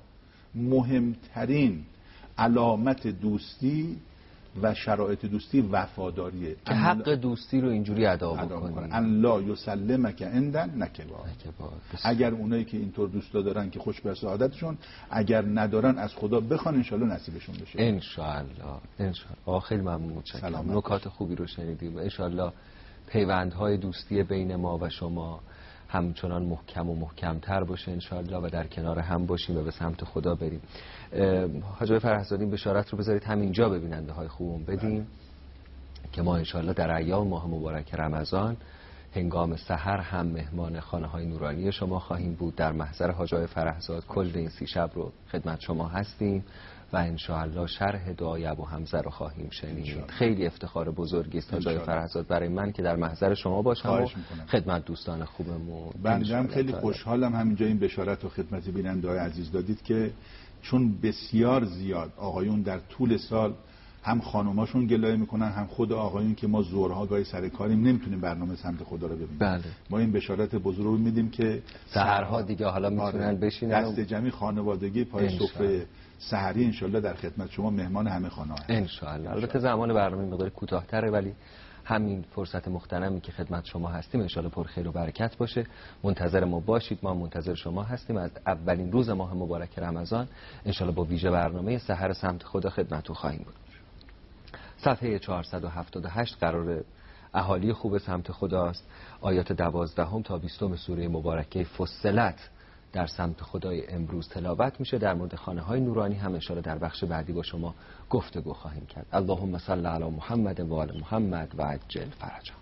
مهمترین علامت دوستی و شرایط دوستی وفاداریه که حق دوستی رو اینجوری ادا بکنی. ان لا یسلمک عندن نکبا. اگر اونایی که اینطور دوست دارن که خوش به سعادتشون، اگر ندارن از خدا بخوان ان شاءالله نصیبشون بشه. ان شاءالله. خیلی ممنون، متشکرم. نکات خوبی رو شنیدیم. ان شاءالله پیوندهای دوستی بین ما و شما همچنان محکم و محکمتر باشه ان شاءالله و در کنار هم باشیم و به سمت خدا بریم. حاج آقای فرهزادی بشارت رو بذارید همینجا به بیننده های خوبم بدیم که ما ان شاءالله در ایام ماه مبارک رمضان هنگام سحر هم مهمان خانه های نورانی شما خواهیم بود. در محضر حاج آقای فرهزاد کل این 30 شب رو خدمت شما هستیم و ان شاءالله شرح دعای ابو حمزه رو خواهیم شنید. خیلی افتخار بزرگی است حاج آقای فرهزاد برای من که در محضر شما باشم و خدمت دوستان خوبمون. بنده خیلی خوشحالم همینجا این بشارت و خدمت بیننده‌های عزیز دادید که چون بسیار زیاد آقایون در طول سال هم خانوماشون گلایه میکنن، هم خود آقایون که ما ظهرها گاهی سر کاریم نمیتونیم برنامه سمت خدا رو ببینیم. بله. ما این بشارت بزرگ رو میدیم که سحرها دیگه حالا میتونن بشینن دست جمعی خانوادگی پای سفره سحری انشالله در خدمت شما مهمان همه خانه ها انشالله. البته زمان برنامه مقدار کوتاه‌تره ولی همین فرصت مغتنمی که خدمت شما هستیم انشالله پر خیر و برکت باشه. منتظر ما باشید، ما منتظر شما هستیم. از اولین روز ماه مبارک رمضان انشالله با ویژه برنامه سحر سمت خدا خدمتتون خواهیم بود. صفحه 478 قرار اهالی خوب سمت خداست. آیات 12 تا 20 سوره مبارکه فصلت در سمت خدای امروز تلاوت میشه. در مورد خانه های نورانی هم انشاءالله در بخش بعدی با شما گفتگو خواهیم کرد. اللهم صل علی محمد و آل محمد و عجل فرجا.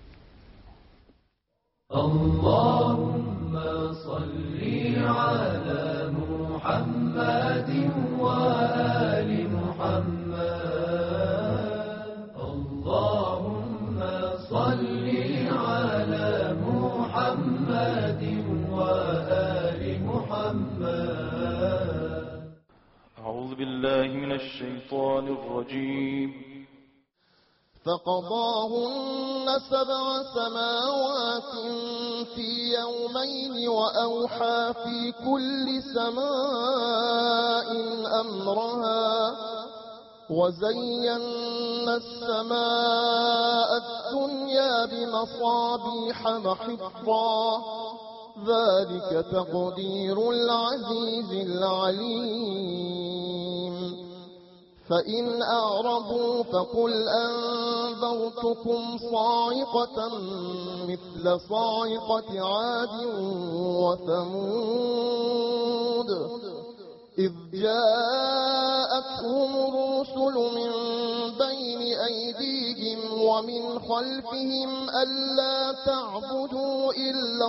اللهم صل علی محمد و آل محمد. اللهم صل علی محمد و آل محمد. أعوذ بالله من الشيطان الرجيم. فقضاهن 7 سماوات في يومين وأوحى في كل سماء أمرها وزينا السماء الدنيا بمصابيح وحفظا ذلك تقدير العزيز العليم. فإن أعرضوا فقل أنذرتكم صاعقة مثل صاعقة عاد وثمود إذ جاءتهم الرسل من بين أيديهم ومن خلفهم ألا تعبدوا إلا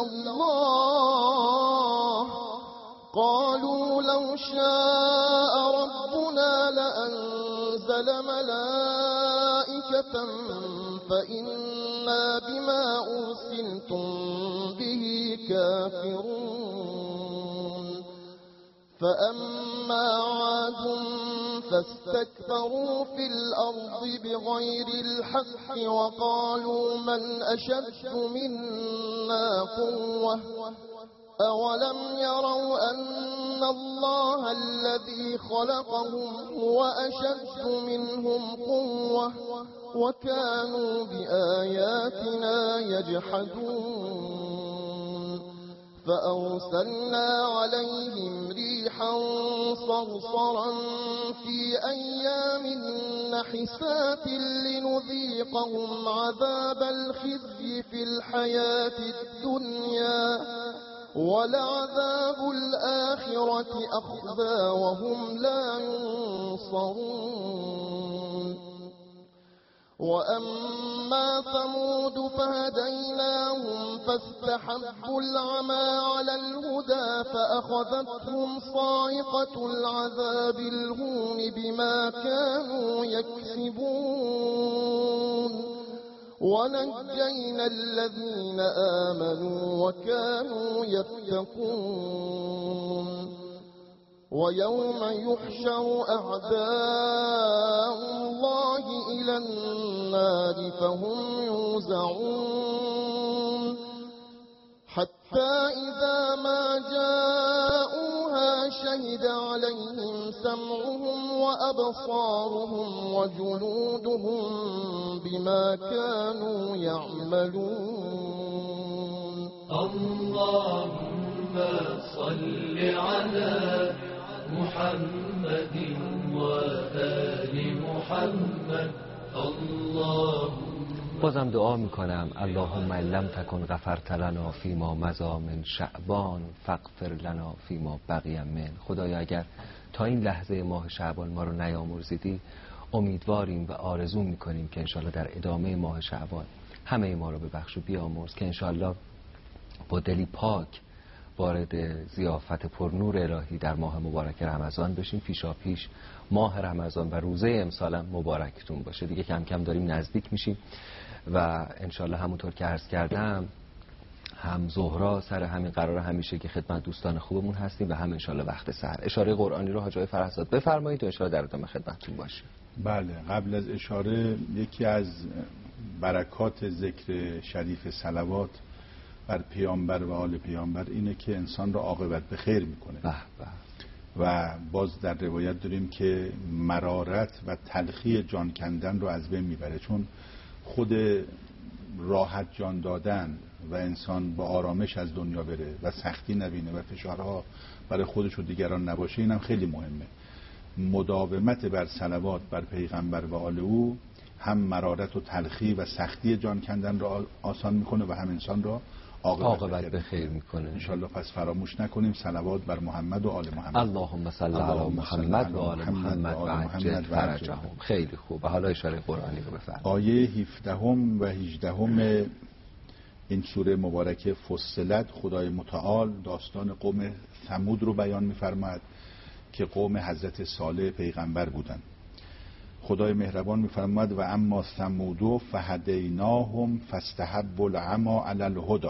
الله قالوا لو شاء ربنا لأنزل ملائكة فإنا بما أرسلتم به كافرون. فأما عاد فاستكبروا في الأرض بغير الحق وقالوا من أشد منا قوة أولم يروا أن الله الذي خلقهم هو أشد منهم قوة وكانوا بآياتنا يجحدون. فأرسلنا عليهم ريحا صرصرا في أيام نحسات لنذيقهم عذاب الخزي في الحياة الدنيا ولعذاب الآخرة أخزى وهم لا ينصرون وأما ثمود فهديناهم فاستحبوا العمى على الهدى فأخذتهم صاعقة العذاب الهون بما كانوا يكسبون ونجينا الذين آمنوا وكانوا يتقون ويوم يحشر أعداء الله إلى النار فهم يوزعون حتى إذا ما جاءوها شهد عليهم سمعهم وأبصارهم وجلودهم بما كانوا يعملون اللهم صل على محمد وآل محمد اللهم. بازم دعا میکنم اللهم لم تکن غفرت لنا فیما مضی من شعبان فاغفر لنا فیما بقی من. خدایا اگر تا این لحظه ماه شعبان ما رو نیامرزیدی، امیدواریم و آرزو میکنیم که انشالله در ادامه ماه شعبان همه ما رو ببخش و بیامرز، که انشالله با دلی پاک وارد ضیافت پرنور الهی در ماه مبارک رمضان بشیم. پیشا پیش ماه رمضان و روزه امسالم مبارکتون باشه. دیگه کم کم داریم نزدیک میشیم و انشالله همونطور که عرض کردم هم زهرا سر همین قرار همیشه که خدمت دوستان خوبمون هستیم و هم انشالله وقت سحر. اشاره قرآنی رو حاج آقای فرهزاد بفرمایید و انشالله در ادامه خدمتتون باشه. بله، قبل از اشاره یکی از برکات ذکر شریف صلوات بر پیامبر و آل پیامبر اینه که انسان را عاقبت به خیر میکنه. و باز در روایت داریم که مرارت و تلخی جان کندن رو از بین میبره، چون خود راحت جان دادن و انسان با آرامش از دنیا بره و سختی نبینه و فشارها برای خودش و دیگران نباشه، اینم خیلی مهمه. مداومت بر صلوات بر پیغمبر و آل او هم مرارت و تلخی و سختی جان کندن را آسان میکنه و هم انسان را عاقبت به خیر میکنه. انشالله پس فراموش نکنیم صلوات بر محمد و آل محمد. اللهم صل علی محمد و آل محمد و عجل فرجهم. خیلی خوب. حالا اشاره قرآنی رو بفرمایید. آیه 17 و 18 این سوره مبارکه فصلت، خدای متعال داستان قوم ثمود رو بیان میفرماید که قوم حضرت صالح پیغمبر بودند. خدای مهربان میفرماید و اما ثمود فهدیناهم فاستحبوا العمی علی الهدی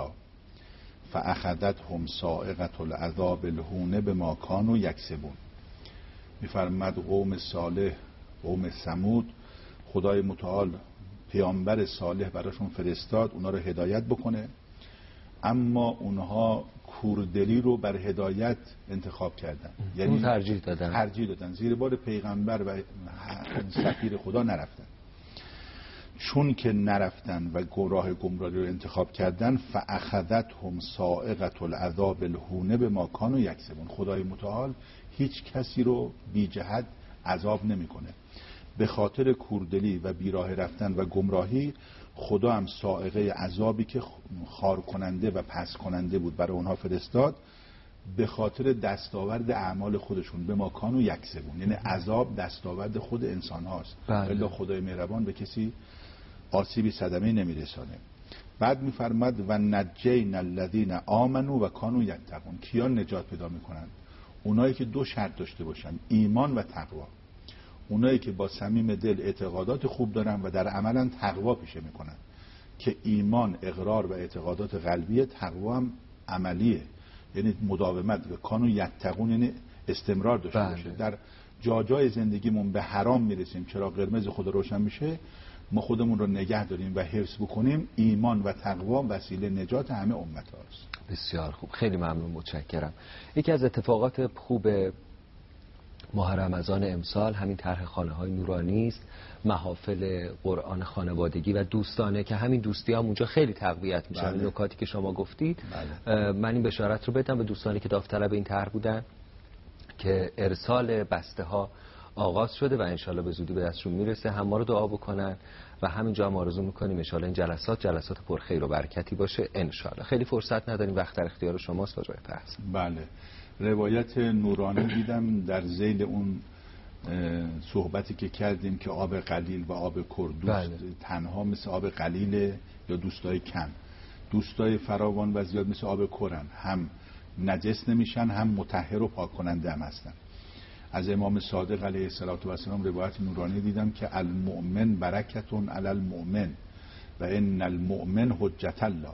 فاخذتهم صاعقة العذاب الهون بما كانوا یکسبون. میفرماید قوم صالح، قوم ثمود، خدای متعال پیامبر صالح براشون فرستاد اونا رو هدایت بکنه، اما اونها کوردلی رو بر هدایت انتخاب کردن، یعنی ترجیح دادن زیر بار پیغمبر و سفیر خدا نرفتن. چون که نرفتن و راه گمراهی رو انتخاب کردن، فاخذتهم صاعقة العذاب الهون بما كانوا یکسبون. خدای متعال هیچ کسی رو بی جهت عذاب نمیکنه. به خاطر کوردلی و بیراه رفتن و گمراهی، خدا هم صاعقه عذابی که خار کننده و پس کننده بود برای اونها فرستاد، به خاطر دستاورد اعمال خودشون به ما کانوا یکسبون. یعنی عذاب دستاورد خود انسان هاست، الا خدای مهربان به کسی آسیبی صدمه نمیرسانه. بعد میفرماد و نجینا الذین آمنوا و کانوا یتقون. کیان نجات پیدا میکنند؟ اونایی که دو شرط داشته باشن، ایمان و تقوا. اونایی که با صمیم دل اعتقادات خوب دارن و در عملا تقوا پیشه میکنن، که ایمان اقرار و اعتقادات قلبیه، تقوا هم عملیه، یعنی مداومت. و کانوا یتقون یعنی استمرار داشته باشه. در جای زندگیمون به حرام میرسیم، چرا قرمز خود روشن میشه، ما خودمون رو نگه داریم و حفظ بکنیم. ایمان و تقوا وسیله نجات همه امت هاست. بسیار خوب، خیلی ممنون، متشکرم. یکی از اتفاقات خوب ماه رمضان امسال همین طرح خانه‌های نورانی است، محافل قرآن خانوادگی و دوستانه که همین دوستی هم اونجا خیلی تقویت میشه. این نکاتی که شما گفتید، من این بشارت رو بدم به دوستانی که داوطلب این طرح بودن که ارسال بسته ها آغاز شده و انشالله به زودی به دستشون میرسه. هم ما رو دعا بکنن و همینجا هم آرزو میکنیم انشالله این جلسات پرخیر و برکتی باشه انشالله. خیلی فرصت نداریم، وقت در اختیار شماست آقای پهلوان. بله، روایت نورانی دیدم در ذیل اون صحبتی که کردیم که آب قلیل و آب کردوست تنها مثل آب قلیل یا دوستای کم، دوستای فراوان و زیاد مثل آب کرن، هم نجس نمیشن هم مطهر و پاک کننده هم هستن. از امام صادق علیه السلام روایت نورانی دیدم که المؤمن برکتون علی المؤمن و ان المؤمن حجت الله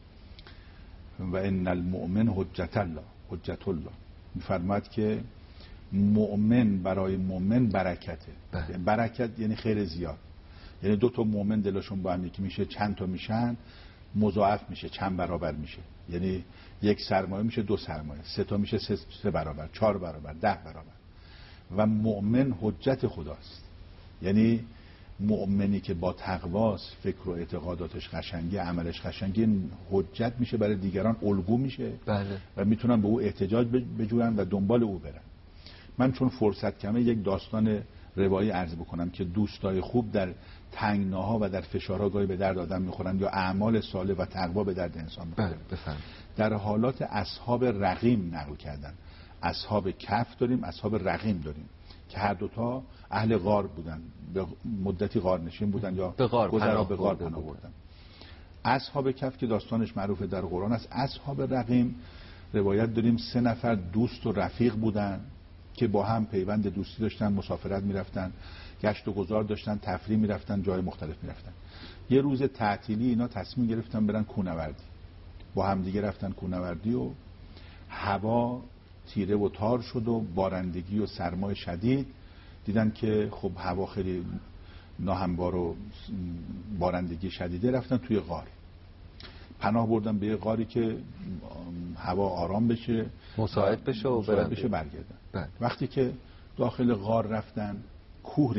و ان المؤمن حجت الله. می‌فرماید که مؤمن برای مؤمن برکته. برکت یعنی خیر زیاد، یعنی دو تا مؤمن دلشون با هم یکی میشه، چند تا میشن مضاعف میشه، چند برابر میشه. یعنی یک سرمایه میشه دو سرمایه، سه تا میشه سه برابر، 4 برابر، 10 برابر. و مؤمن حجت خداست، یعنی مؤمنی که با تقواست، فکر و اعتقاداتش قشنگی، عملش قشنگی، حجت میشه برای دیگران، الگو میشه. بله. و میتونن به او احتجاج بجوین و دنبال او برن. من چون فرصت کمه یک داستان روایی عرض بکنم که دوستای خوب در تنگناها و در فشارها گاهی به درد آدم میخورن یا اعمال صالح و تقوا به درد انسان میخوره. در حالات اصحاب رقیم نقل کردن. اصحاب کهف داریم، اصحاب رقیم داریم که هر دوتا اهل غار بودن، به مدتی غارنشین بودن یا گذرا به غار پناه بردن. اصحاب کهف که داستانش معروفه در قرآن است. اصحاب رقیم روایت داریم 3 نفر دوست و رفیق بودن که با هم پیوند دوستی داشتن، مسافرت میرفتن، گشت و گذار داشتن، تفریح میرفتن، جای مختلف میرفتن. یه روز تعطیلی اینا تصمیم گرفتن برن کوهنوردی، با هم دیگه رفتن کوهنوردی و هوا تیره و تار شد و بارندگی و سرمای شدید. دیدن که خب هوا خیلی ناهموار و بارندگی شدیده، رفتن توی غار پناه بردن، به یه غاری که هوا آرام بشه، مساعد بشه و برگردن. وقتی که داخل غار رفتن کوه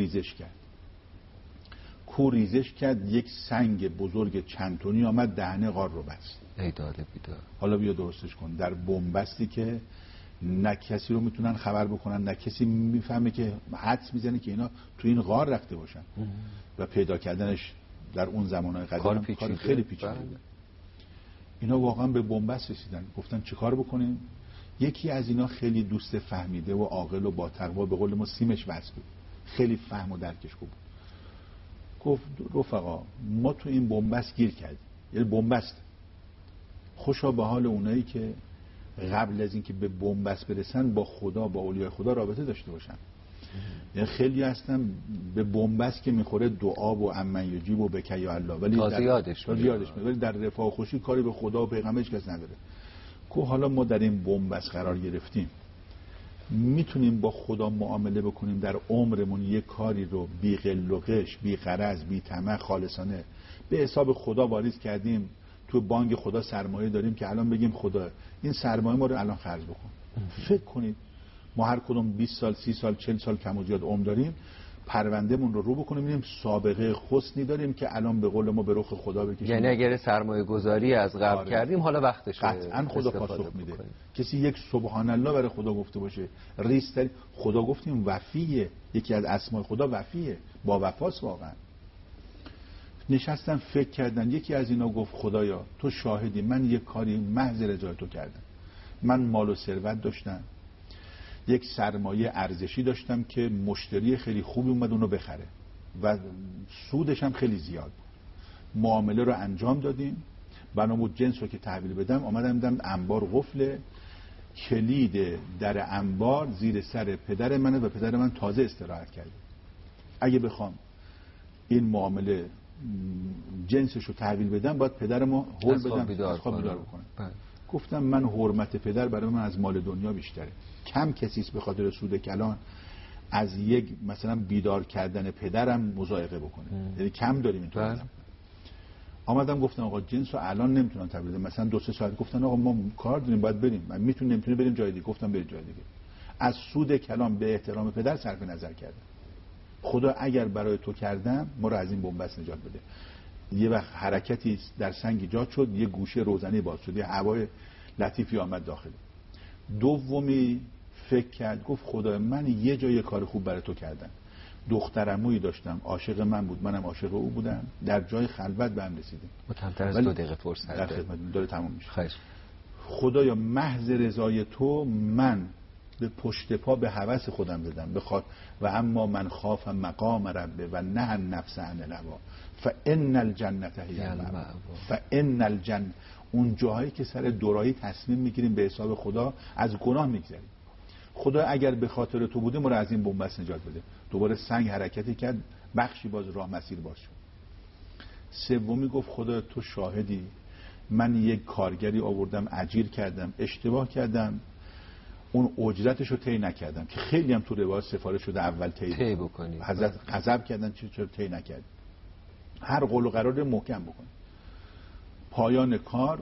ریزش کرد، یک سنگ بزرگ چند تنی آمد دهنه غار رو بست. ای داده بیدار. حالا بیا درستش کن. در بنبستی که نه کسی رو میتونن خبر بکنن، نه کسی میفهمه، که حدس میزنه که اینا تو این غار رفته باشن و پیدا کردنش در اون زمانهای قدیم کار خیلی پیچیده بود. اینا واقعا به بنبست رسیدن، گفتن چه کار بکنیم؟ یکی از اینا خیلی دوست فهمیده و عاقل و با تقوا، به قول ما سیمش وصل بود، خیلی فهم و درکش خوب بود. گفت رفقا ما تو این بنبست گیر کردیم، یعنی بنبست. خوشا به حال اونایی که قبل از اینکه به بنبست برسن با خدا، با اولیای خدا رابطه داشته باشن. یعنی خیلی هستن به بنبست که میخوره دعا و امن یجیب و بکی یا الله، ولی تازه یادش میاد، ولی در رفاه و خوشی کاری به خدا و پیغمبرش کس نداره. که حالا ما در این بنبست قرار گرفتیم، میتونیم با خدا معامله بکنیم در عمرمون، یک کاری رو بی غل و غش، بی غرض، بی طمع، خالصانه به حساب خدا واریز کردیم، تو بانک خدا سرمایه داریم که الان بگیم خدا این سرمایه ما رو الان خرج بکن. فکر کنید ما هر کدوم 20 سال 30 سال 40 سال کم و زیاد عمر داریم، پروندهمون رو بکنیم ببینیم سابقه حسنی داریم که الان به قول ما به رخ خدا بکشیم. یعنی اگر سرمایه گذاری از قبل کردیم حالا وقتشه قطعا خدا پاسخ میده. کسی یک سبحان الله برای خدا گفته باشه ریستری، خدا گفتیم وفیه، یکی از اسماء خدا وفیه، با وفاست. واقعا نشستن فکر کردن، یکی از اینا گفت خدایا تو شاهدی، من یک کاری محض رضای تو کردم. من مال و ثروت داشتم، یک سرمایه ارزشی داشتم که مشتری خیلی خوبی اومد اونو بخره و سودش هم خیلی زیاد بود. معامله رو انجام دادیم، بنامون جنس رو که تحویل بدم آمدم دیدم انبار قفله، کلید در انبار زیر سر پدر منه و پدر من تازه استراحت کرده. اگه بخوام این معامله جنسش رو تحویل بدم باید پدرمو هول بدم، از خواب بیدار بکنم. گفتم من حرمت پدر برای من از مال دنیا بیشتره. کم کسیست به خاطر سود کلان از یک مثلا بیدار کردن پدرم مضایقه بکنه. یعنی کم داریم اینطور. آمدم گفتم آقا جنس رو الان نمیتونن تبدیل بدم، مثلا 2-3 ساعت. گفتن آقا ما کار داریم باید بریم، من نمیتونیم بریم جای دیگه. گفتم برید جای دیگه. از سود کلان به احترام پدر صرف نظر کردم. خدا اگر برای تو کردم ما رو از این بنبست نجات بده. یه وقت حرکتی در سنگ ایجاد شد، یه گوشه روزنه باز شد، یه هوای لطیفی آمد داخل. دومی فکر کرد، گفت خدای من یه جای کار خوب برای تو کردم، دخترعمویی داشتم عاشق من بود، منم عاشق او بودم، در جای خلوت به هم رسیدیم. کمتر از 2 دقیقه فرصت در خدمت داره تموم میشه. خواهش. خدایا محض رضای تو من به پشت پا به هوس خودم بدم بخواد و اما من خاف مقام ربه و نه النفس عن الهوا فان الجنه هی المأوا فان الجنه. اون جاهایی که سر دورایی تصمیم میگیریم به حساب خدا از گناه میگذریم. خدا اگر به خاطر تو بوده ما رو از این بنبست نجات بده. دوباره سنگ حرکتی کرد، بخشی باز راه مسیر باز شد. سومی گفت خدا تو شاهدی، من یک کارگری آوردم اجیر کردم، اشتباه کردم، اون اجرتش رو طی نکردم که خیلی هم تو روایات سفارش شده اول طی بکنی. حضرت غضب کردن چرا طی نکردی؟ هر قول و قرار محکم بکن. پایان کار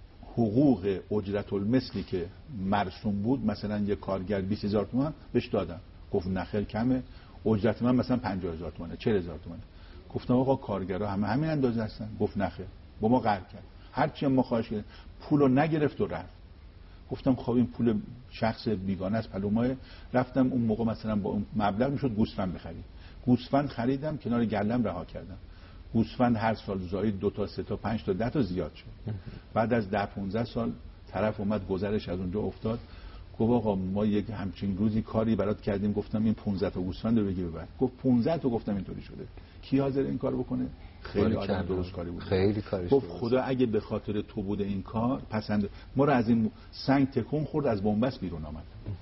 حقوق اجرت المثلی که مرسوم بود، مثلا یک کارگر 20000 تومان بهش دادم، گفت نخیر کمه، اجرت من مثلا 50000 تومانه 40000 تومانه. گفتم آقا کارگرها همه همین اندازه هستن؟ گفت نخیر، با ما قهر کرد، هرچی ما خواهش کردیم پولو نگرفت و رفت. گفتم خب این پول شخص بیگانه است پلومای. رفتم اون موقع مثلا با اون مبلغ میشد گوسفند بخریم، گوسفند خریدم کنار گلم رها کردم. گوسفند هر سال زاید 2 تا 3 تا 5 تا 10 تا زیاد شد. بعد از 10-15 سال طرف اومد گذرش از اونجا افتاد، گفت آقا ما یک همچین روزی کاری برات کردیم. گفتم این 15 تا گوسفند رو بگی ببر. گفت 15 تا. گفتم اینطوری شده، کی حاضر این کارو بکنه؟ خیلی آدم درست کاری بود، خیلی کارش گفت خدا اگه به خاطر تو بوده این کار پسند ما رو از این سنگ تکون خورد، از بنبست بیرون آمد.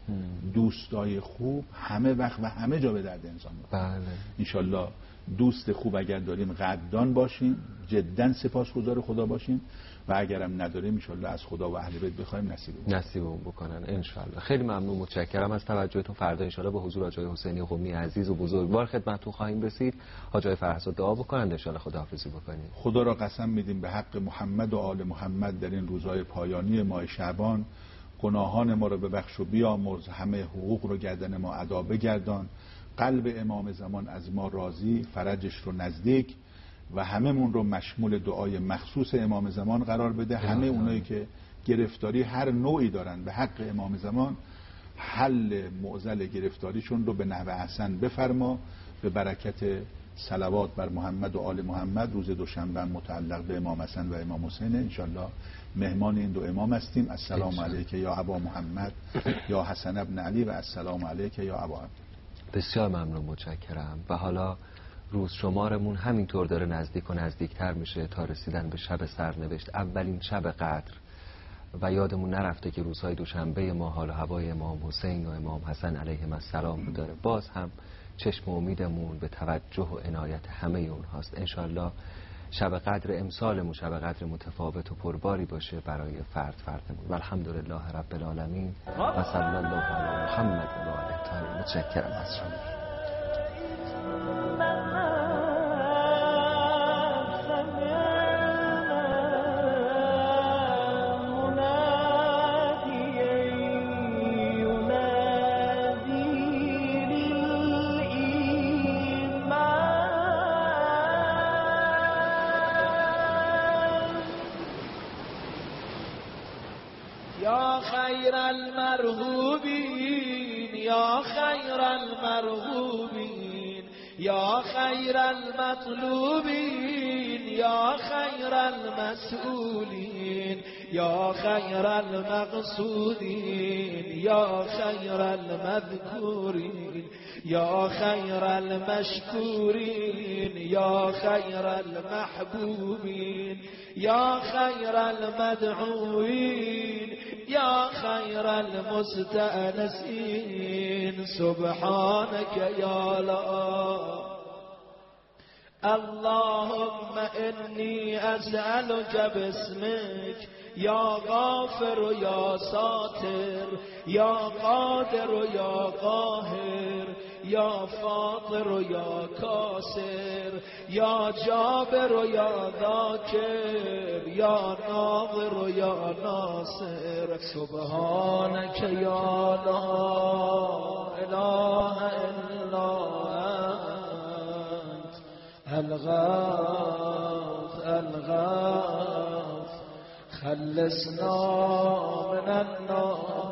دوستای خوب همه وقت و همه جا به درد انسان می‌خوره. بله انشالله دوست خوب اگر داریم قدردان باشیم، جدا سپاسگزار خدا باشیم و اگرم نداریم انشالله از خدا و اهل بیت بخوایم نصیبمون بکنن انشالله. خیلی ممنون، متشکرم از توجهتون. فردا انشالله به حضور حاج حسینی قمی عزیز و بزرگوار خدمتتون خواهیم رسید. حاج فرهاد دعا بکنند انشالله خداحافظی بکنیم. خدا را قسم میدیم به حق محمد و آل محمد در این روزهای پایانی ماه شعبان گناهان ما رو ببخش و بیامرز، همه حقوق رو گردن ما ادا بگردان، قلب امام زمان از ما راضی، فرجش رو نزدیک و هممون رو مشمول دعای مخصوص امام زمان قرار بده. همه اونایی که گرفتاری هر نوعی دارن به حق امام زمان، حل معضل گرفتاریشون رو به نحو احسن بفرما. به برکت صلوات بر محمد و آل محمد. روز دوشنبه متعلق به امام حسن و امام حسین انشالله مهمان این دو امام هستیم. السلام علیک یا ابا محمد یا حسن ابن علی و السلام علیک یا ابا عبد. بسیار ممنون، متشکرم. و حالا روز شمارمون همینطور داره نزدیک و نزدیکتر میشه تا رسیدن به شب سرنوشت، اولین شب قدر. و یادمون نرفته که روزهای دوشنبه ما حال و هوای امام حسین و امام حسن علیهم السلام داره. باز هم چشم امیدمون به توجه و عنایت همه اونهاست. انشالله شب قدر امسالمون شب قدر متفاوت و پرباری باشه برای فردمون. و الحمدلله رب العالمین و صلی الله علی محمد و آله الطاهرین. متشکرم از شما. یا خیر المرغوبین یا خیر المرغوبین یا خیر المطلوبین یا خیر المسئولین یا خیر المقصودین یا خیر المذکورین یا خیر المشکورین یا خیر المحبوبین یا خیر المدعوین یا خیر المستأنسین سبحانك یا لا. اللهم انی اسألك باسمك یا غافر یا ساتر یا قادر یا قاهر یا فاطر یا کاسر یا جابر یا ذاکر یا ناظر یا ناصر سبحانك یا لا اله الا انت الغوث خلصنا من النار